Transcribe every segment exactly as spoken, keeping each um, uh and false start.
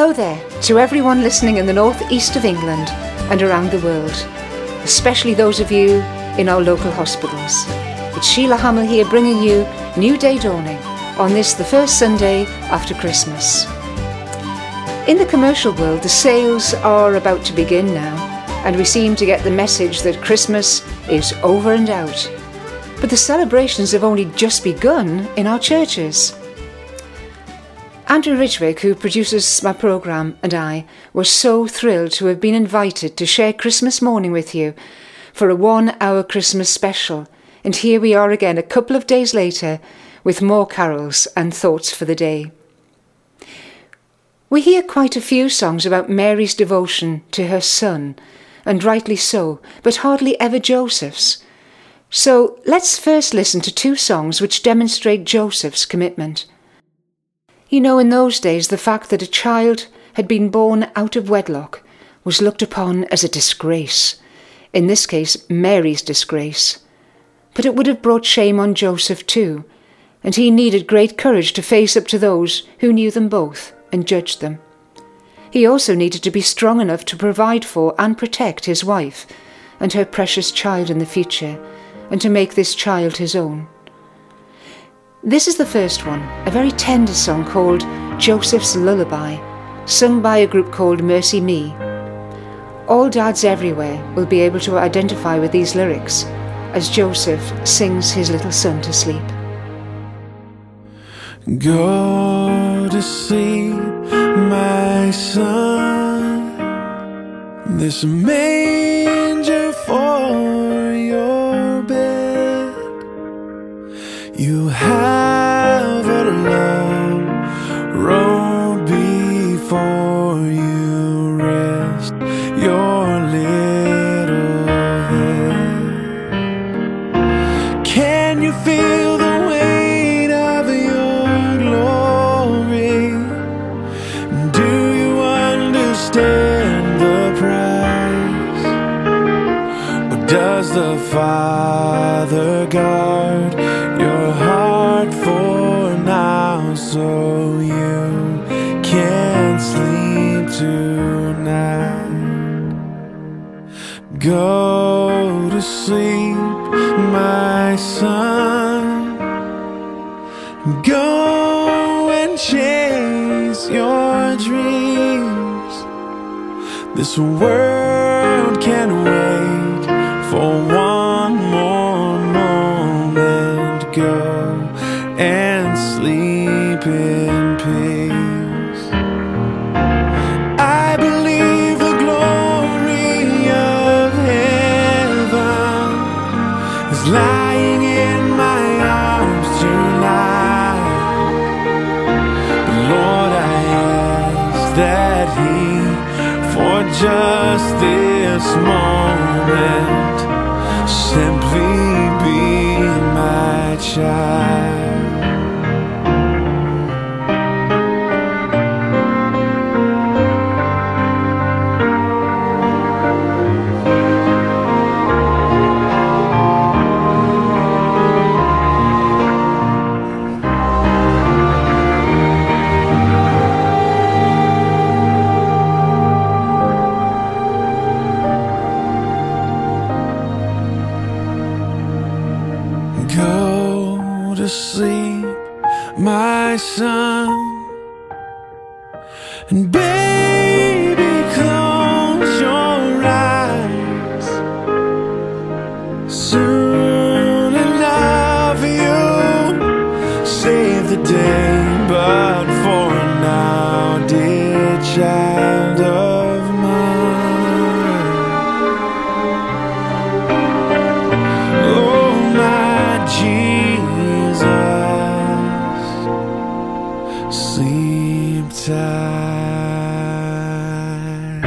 Hello there to everyone listening in the northeast of England and around the world, especially those of you in our local hospitals. It's Sheila Hamill here bringing you New Day Dawning on this, the first Sunday after Christmas. In the commercial world, the sales are about to begin now, and we seem to get the message that Christmas is over and out. But the celebrations have only just begun in our churches. Andrew Ridgwick, who produces my programme, and I were so thrilled to have been invited to share Christmas morning with you for a one-hour Christmas special. And here we are again a couple of days later with more carols and thoughts for the day. We hear quite a few songs about Mary's devotion to her son, and rightly so, but hardly ever Joseph's. So let's first listen to two songs which demonstrate Joseph's commitment. You know, in those days, the fact that a child had been born out of wedlock was looked upon as a disgrace. In this case, Mary's disgrace. But it would have brought shame on Joseph too, and he needed great courage to face up to those who knew them both and judged them. He also needed to be strong enough to provide for and protect his wife and her precious child in the future, and to make this child his own. This is the first one, a very tender song called Joseph's Lullaby, sung by a group called Mercy Me. All dads everywhere will be able to identify with these lyrics as Joseph sings his little son to sleep. Go to sleep, my son. There's a manger for your bed. You have a long road before you rest your little head. Can you feel the weight of your glory? Do you understand the price? Or does the Father guard your heart for now, so you can sleep tonight? Go to sleep, my son. Go and chase your dreams. This world can't wait for one more moment. Go and sleep in peace. I believe the glory of heaven is lying in my arms tonight. Lord, I ask that He, for just this moment, simply be my child. Go to sleep, my son, and baby, close your eyes. Soon enough you'll save the day, but for now, dear child of mine, oh my Jesus, sleep tight.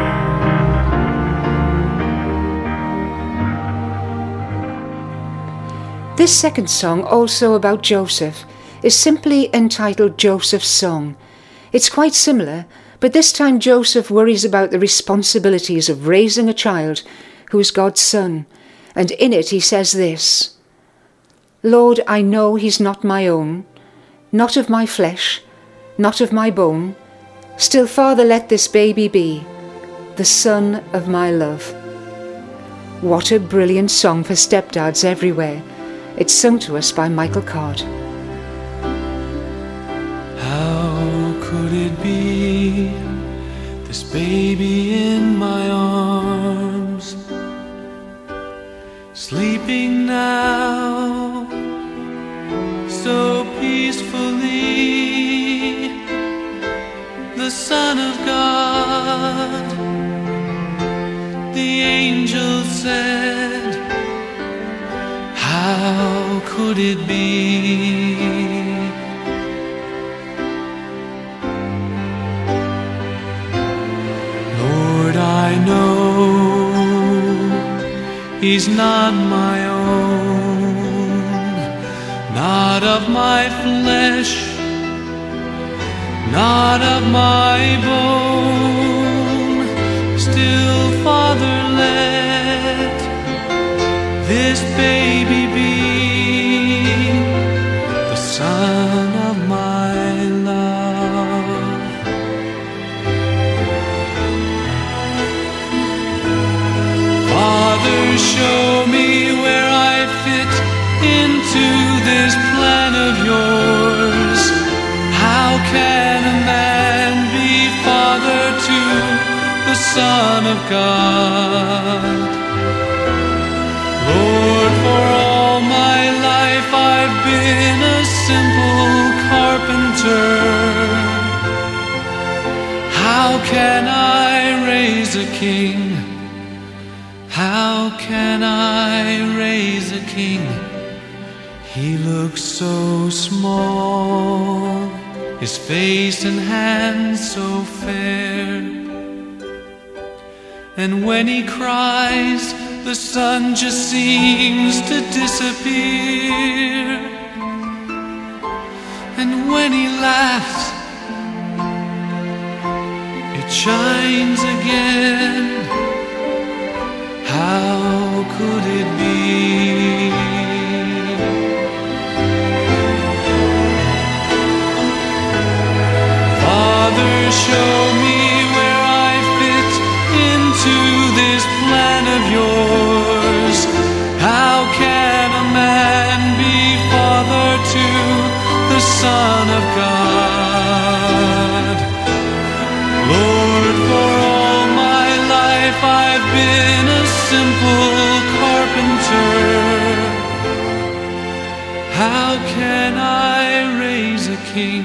This second song, also about Joseph, is simply entitled Joseph's Song. It's quite similar, but this time Joseph worries about the responsibilities of raising a child who is God's son, and in it he says this: Lord, I know he's not my own, not of my flesh, not of my bone, Still Father, let this baby be the son of my love. What a brilliant song for stepdads everywhere. It's sung to us by Michael Card. How could it be, this baby in my arms, sleeping now so peacefully, the Son of God, the angel said, how could it be? Lord, I know he's not my own, not of my flesh, not of my bone. Still, Father, let this baby be the son of my love. Father, show me where I fit into this plan of yours. How can a man be father to the Son of God? Lord, for all my life I've been a simple carpenter. How can I raise a king? How can I raise a king? He looks so small, his face and hands so fair, and when he cries, the sun just seems to disappear, and when he laughs, it shines again. How could it be? Father, show me where I fit into this plan of yours. How can a man be father to the Son of God? Lord, for all my life I've been a simple carpenter. How can I raise a king?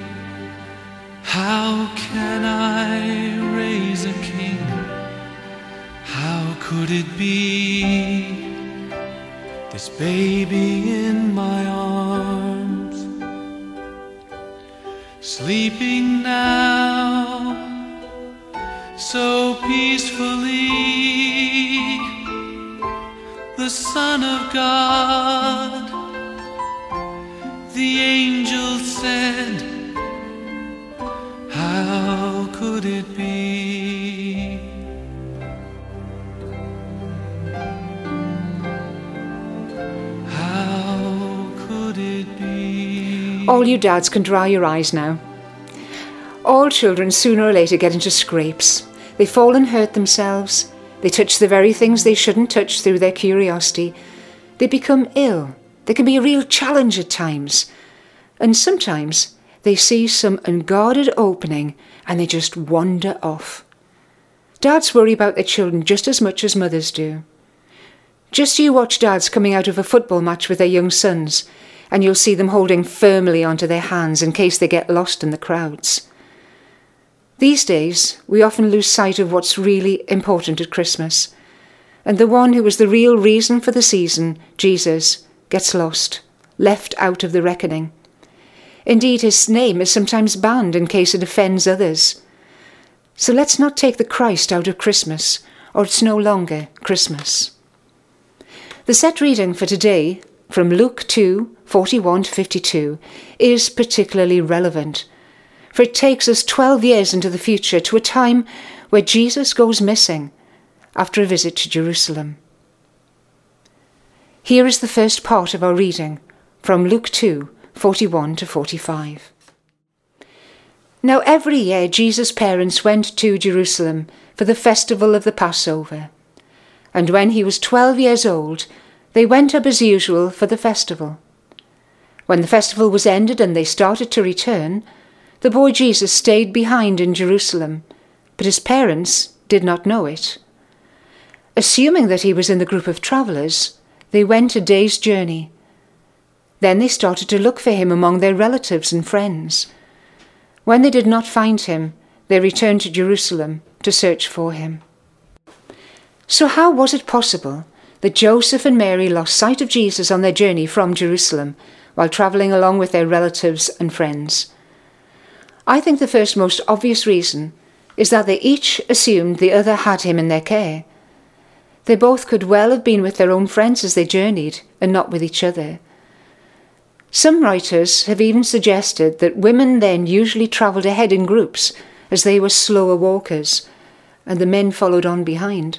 How can I raise a king? How could it be, this baby in my arms, sleeping now so peacefully, the Son of God, the angel said, how could it be? How could it be? All you dads can dry your eyes now. All children sooner or later get into scrapes. They fall and hurt themselves. They touch the very things they shouldn't touch through their curiosity. They become ill. They can be a real challenge at times. And sometimes they see some unguarded opening and they just wander off. Dads worry about their children just as much as mothers do. Just you watch dads coming out of a football match with their young sons, and you'll see them holding firmly onto their hands in case they get lost in the crowds. These days, we often lose sight of what's really important at Christmas, and the one who was the real reason for the season, Jesus, gets lost, left out of the reckoning. Indeed, his name is sometimes banned in case it offends others. So let's not take the Christ out of Christmas, or it's no longer Christmas. The set reading for today, from Luke two, forty-one to fifty-two, is particularly relevant, for it takes us twelve years into the future to a time where Jesus goes missing after a visit to Jerusalem. Here is the first part of our reading from Luke two, forty-one to forty-five. Now every year Jesus' parents went to Jerusalem for the festival of the Passover. And when he was twelve years old, they went up as usual for the festival. When the festival was ended and they started to return, the boy Jesus stayed behind in Jerusalem, but his parents did not know it. Assuming that he was in the group of travellers, they went a day's journey. Then they started to look for him among their relatives and friends. When they did not find him, they returned to Jerusalem to search for him. So how was it possible that Joseph and Mary lost sight of Jesus on their journey from Jerusalem while travelling along with their relatives and friends? I think the first most obvious reason is that they each assumed the other had him in their care. They both could well have been with their own friends as they journeyed and not with each other. Some writers have even suggested that women then usually travelled ahead in groups as they were slower walkers, and the men followed on behind.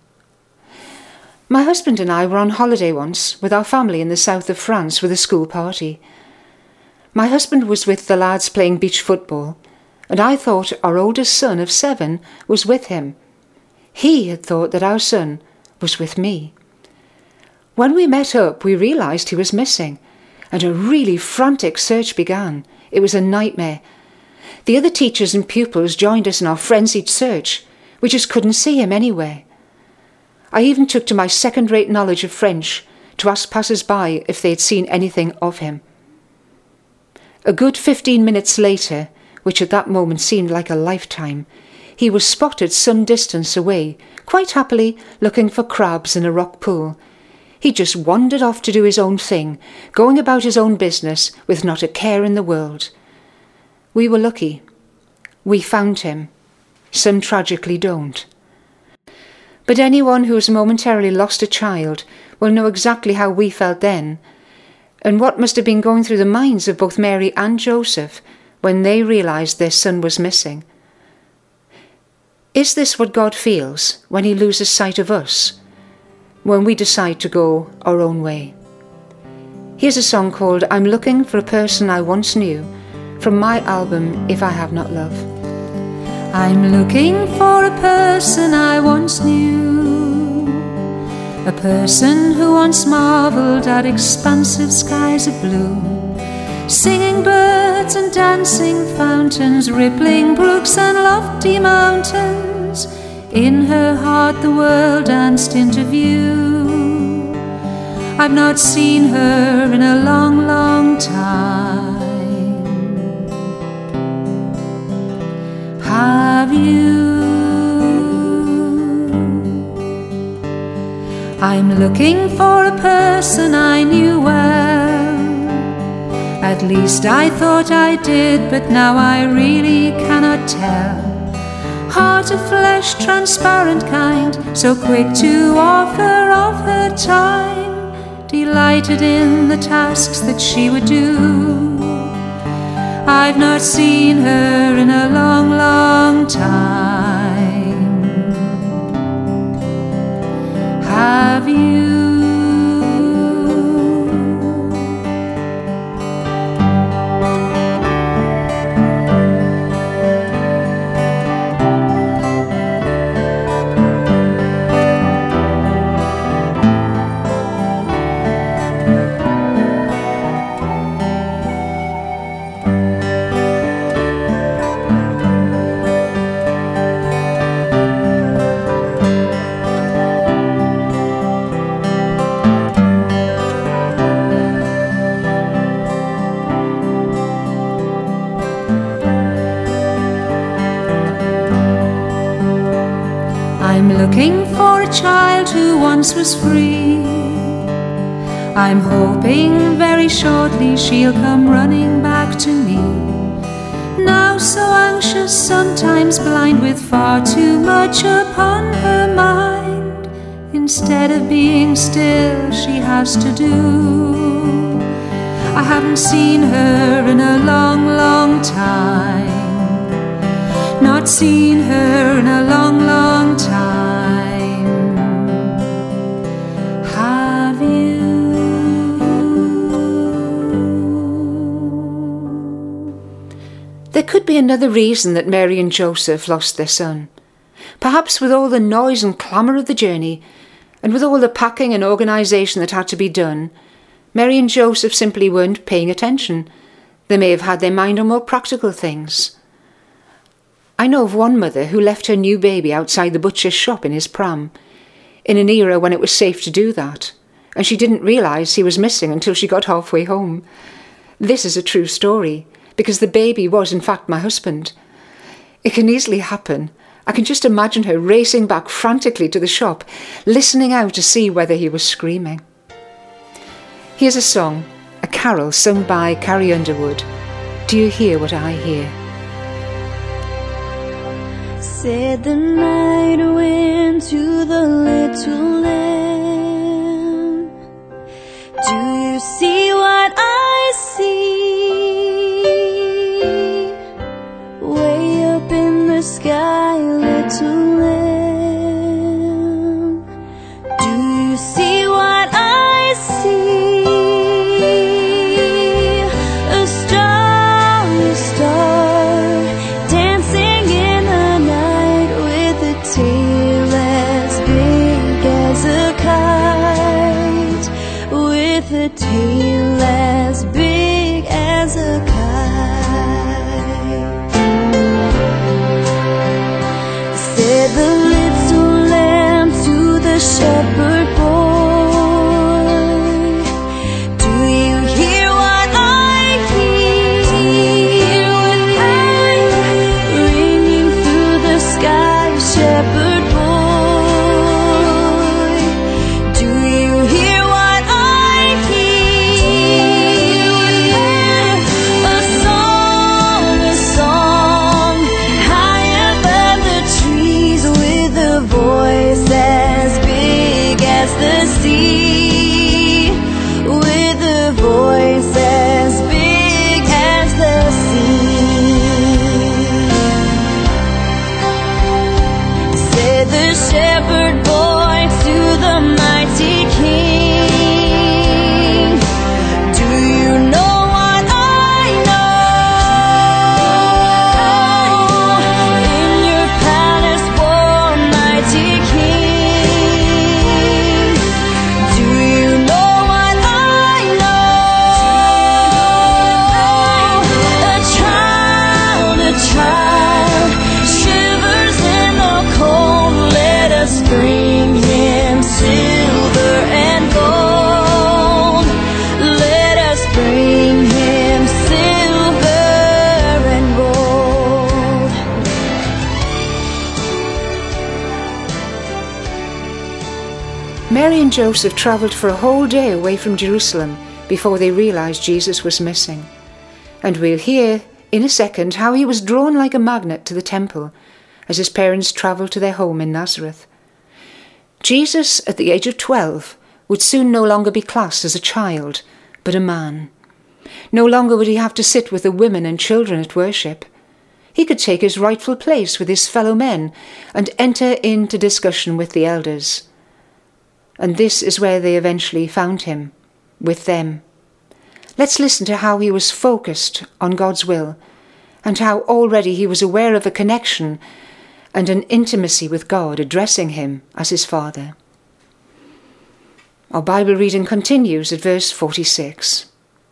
My husband and I were on holiday once with our family in the south of France with a school party. My husband was with the lads playing beach football, and I thought our oldest son of seven was with him. He had thought that our son was with me. When we met up, we realised he was missing, and a really frantic search began. It was a nightmare. The other teachers and pupils joined us in our frenzied search. We just couldn't see him anywhere. I even took to my second-rate knowledge of French to ask passers-by if they had seen anything of him. A good fifteen minutes later, which at that moment seemed like a lifetime, he was spotted some distance away, quite happily looking for crabs in a rock pool. He just wandered off to do his own thing, going about his own business with not a care in the world. We were lucky. We found him. Some tragically don't. But anyone who has momentarily lost a child will know exactly how we felt then, and what must have been going through the minds of both Mary and Joseph when they realised their son was missing. Is this what God feels when he loses sight of us, when we decide to go our own way? Here's a song called I'm Looking for a Person I Once Knew from my album If I Have Not Love. I'm looking for a person I once knew, a person who once marvelled at expansive skies of blue, singing birds and dancing fountains, rippling brooks and lofty mountains. In her heart the world danced into view. I've not seen her in a long, long time. Have you? I'm looking for a person I knew well. At least I thought I did, but now I really cannot tell. Heart of flesh, transparent kind, so quick to offer of her time, delighted in the tasks that she would do. I've not seen her in a long, long time. Have you? I'm looking for a child who once was free. I'm hoping very shortly she'll come running back to me. Now so anxious, sometimes blind, with far too much upon her mind. Instead of being still, she has to do. I haven't seen her in a long, long time. Not seen her in a long, long time. Have you? The could be another reason that Mary and Joseph lost their son. Perhaps with all the noise and clamour of the journey, and with all the packing and organisation that had to be done, Mary and Joseph simply weren't paying attention. They may have had their mind on more practical things. I know of one mother who left her new baby outside the butcher's shop in his pram, in an era when it was safe to do that, and she didn't realise he was missing until she got halfway home. This is a true story, because the baby was in fact my husband. It can easily happen. I can just imagine her racing back frantically to the shop, listening out to see whether he was screaming. Here's a song, a carol sung by Carrie Underwood. Do you hear what I hear? Said the night wind to the little lamb, do you see what I see? Way up in the sky, little lamb, do you see what I see? A star, a star, dancing in the night with a tail as big as a kite, with a tail as big as a kite. Said the little lamb to the shepherd boy, do you hear what I hear? Ringing through the sky, shepherd boy, do you hear what I hear? A song, a song, high above the trees, with a voice as big as the sea, with a voice as big as the sea. Said the shepherd boy to the mighty king, do you know what I know? In your palace, born mighty king, do you know what I know? A child, a child, shivers in the cold. Let us bring him silver and gold. Let us bring him silver and gold. Mary and Joseph travelled for a whole day away from Jerusalem before they realised Jesus was missing. And we'll hear in a second how he was drawn like a magnet to the temple as his parents travelled to their home in Nazareth. Jesus, at the age of twelve, would soon no longer be classed as a child, but a man. No longer would he have to sit with the women and children at worship. He could take his rightful place with his fellow men and enter into discussion with the elders. And this is where they eventually found him, with them. Let's listen to how he was focused on God's will, and how already he was aware of a connection and an intimacy with God, addressing him as his Father. Our Bible reading continues at verse forty-six.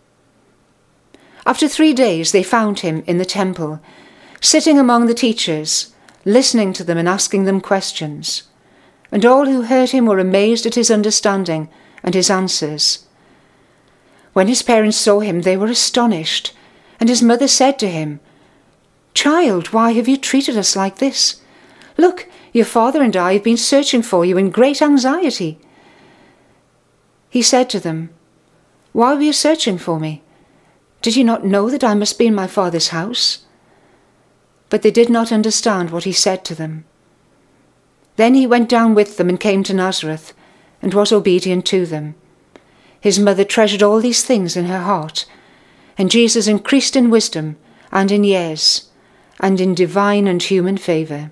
After three days they found him in the temple, sitting among the teachers, listening to them and asking them questions. And all who heard him were amazed at his understanding and his answers. When his parents saw him, they were astonished, and his mother said to him, "Child, why have you treated us like this? Look, your father and I have been searching for you in great anxiety." He said to them, "Why were you searching for me? Did you not know that I must be in my father's house?" But they did not understand what he said to them. Then he went down with them and came to Nazareth, and was obedient to them. His mother treasured all these things in her heart, and Jesus increased in wisdom and in years, and in divine and human favour.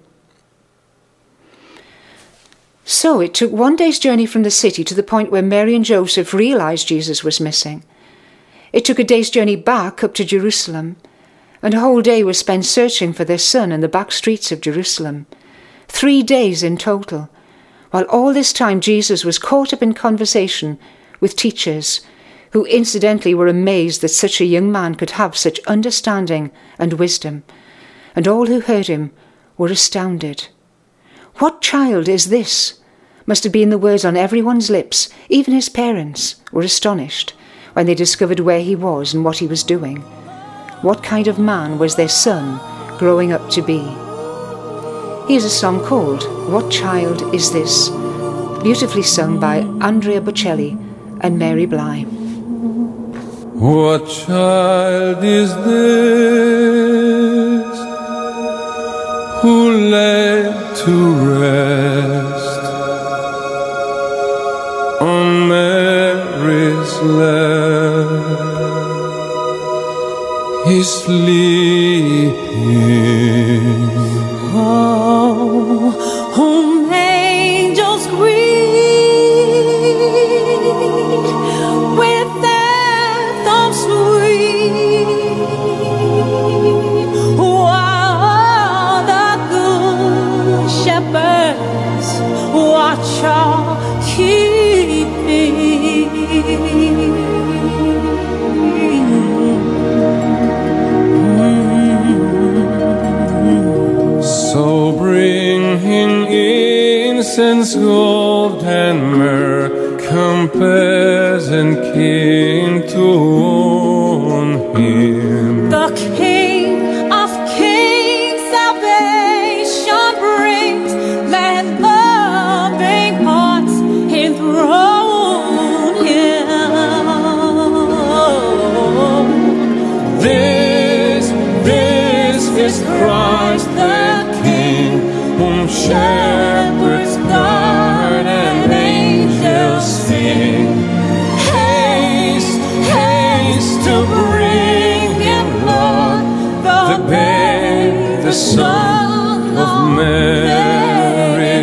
So it took one day's journey from the city to the point where Mary and Joseph realised Jesus was missing. It took a day's journey back up to Jerusalem, and a whole day was spent searching for their son in the back streets of Jerusalem. Three days in total, while all this time Jesus was caught up in conversation with teachers who incidentally were amazed that such a young man could have such understanding and wisdom, and all who heard him were astounded. "What child is this?" must have been the words on everyone's lips. Even his parents were astonished when they discovered where he was and what he was doing. What kind of man was their son growing up to be? Here's a song called "What Child Is This?", beautifully sung by Andrea Bocelli and Mary Bly. What child is this who laid to rest on Mary's lap? He's sleeping. Oh, whom angels greet with anthems sweet, while the good shepherds watch our keeping. So bring him incense, gold, and myrrh, compass and king to own him. The King of Kings salvation brings, let loving hearts enthrone him. This, this is Christ the King, whom shepherds guard and angels sing. Haste, haste to bring him, Lord, the babe, the Son of Mary.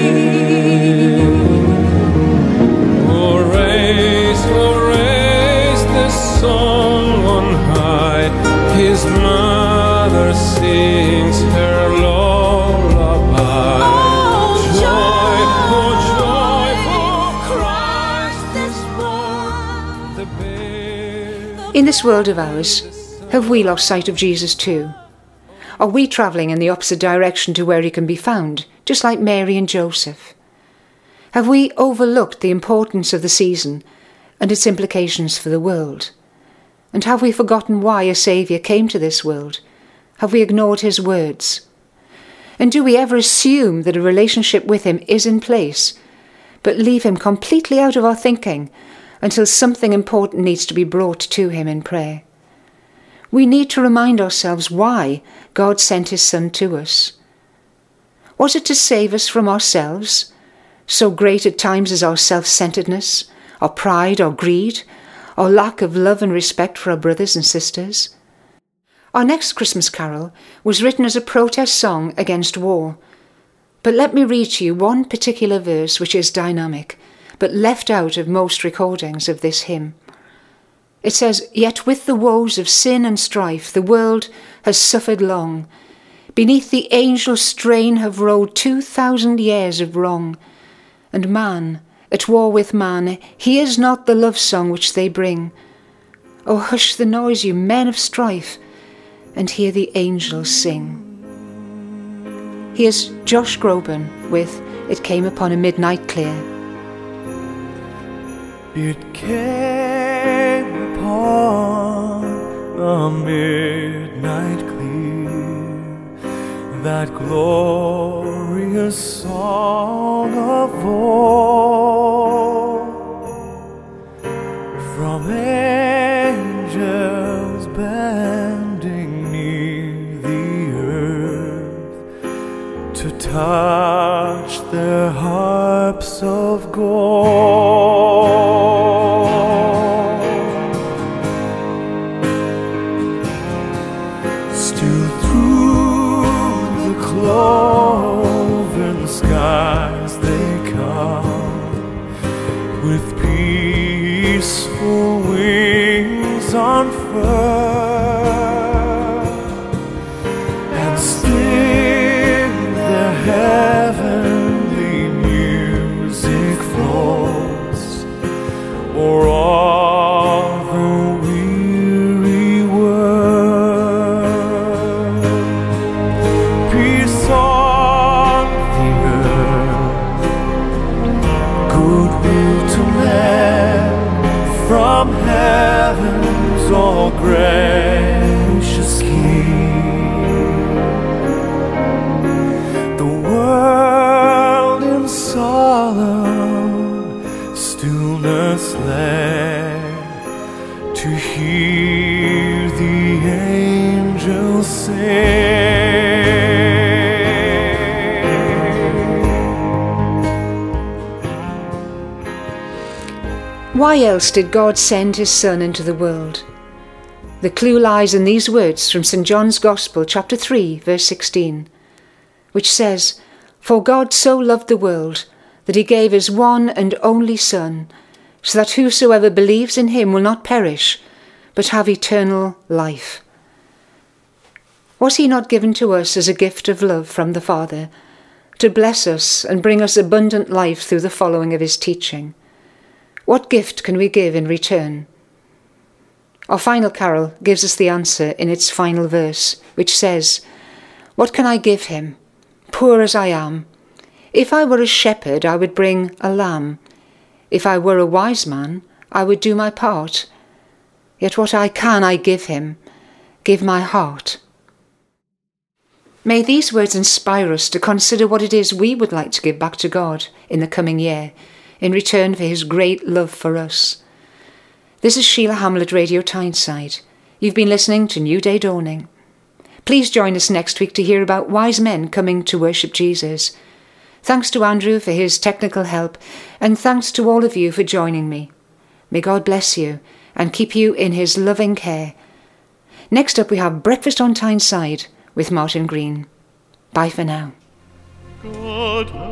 Oh, raise, oh, raise the song on high. His mother sings her lullaby. Oh, Joy, oh, joy, Christ is born. the babe. In this world of ours, have we lost sight of Jesus too? Are we travelling in the opposite direction to where he can be found, just like Mary and Joseph? Have we overlooked the importance of the season and its implications for the world? And have we forgotten why a Saviour came to this world? Have we ignored his words? And do we ever assume that a relationship with him is in place, but leave him completely out of our thinking until something important needs to be brought to him in prayer? We need to remind ourselves why God sent his Son to us. Was it to save us from ourselves? So great at times is our self-centeredness, our pride, our greed, our lack of love and respect for our brothers and sisters. Our next Christmas carol was written as a protest song against war. But let me read to you one particular verse which is dynamic, but left out of most recordings of this hymn. It says, "Yet with the woes of sin and strife the world has suffered long. Beneath the angel strain have rolled two thousand years of wrong. And man, at war with man, hears not the love song which they bring. Oh, hush the noise, you men of strife, and hear the angels sing." Here's Josh Groban with "It Came Upon a Midnight Clear." It came upon a midnight clear, that glorious song of old, from angels bending near the earth to touch their harps of gold. Still through the cloven skies they come, with peaceful wings unfurled, from heaven's all gracious King. The world in solemn stillness lay to hear the angels sing. Why else did God send his Son into the world? The clue lies in these words from Saint John's Gospel, chapter three, verse sixteen, which says, "For God so loved the world, that he gave his one and only Son, so that whosoever believes in him will not perish, but have eternal life." Was he not given to us as a gift of love from the Father, to bless us and bring us abundant life through the following of his teaching? What gift can we give in return? Our final carol gives us the answer in its final verse, which says, "What can I give him, poor as I am? If I were a shepherd, I would bring a lamb. If I were a wise man, I would do my part. Yet what I can I give him, give my heart." May these words inspire us to consider what it is we would like to give back to God in the coming year, in return for his great love for us. This is Sheila Hamlet, Radio Tyneside. You've been listening to New Day Dawning. Please join us next week to hear about wise men coming to worship Jesus. Thanks to Andrew for his technical help, and thanks to all of you for joining me. May God bless you and keep you in his loving care. Next up we have Breakfast on Tyneside with Martin Green. Bye for now. God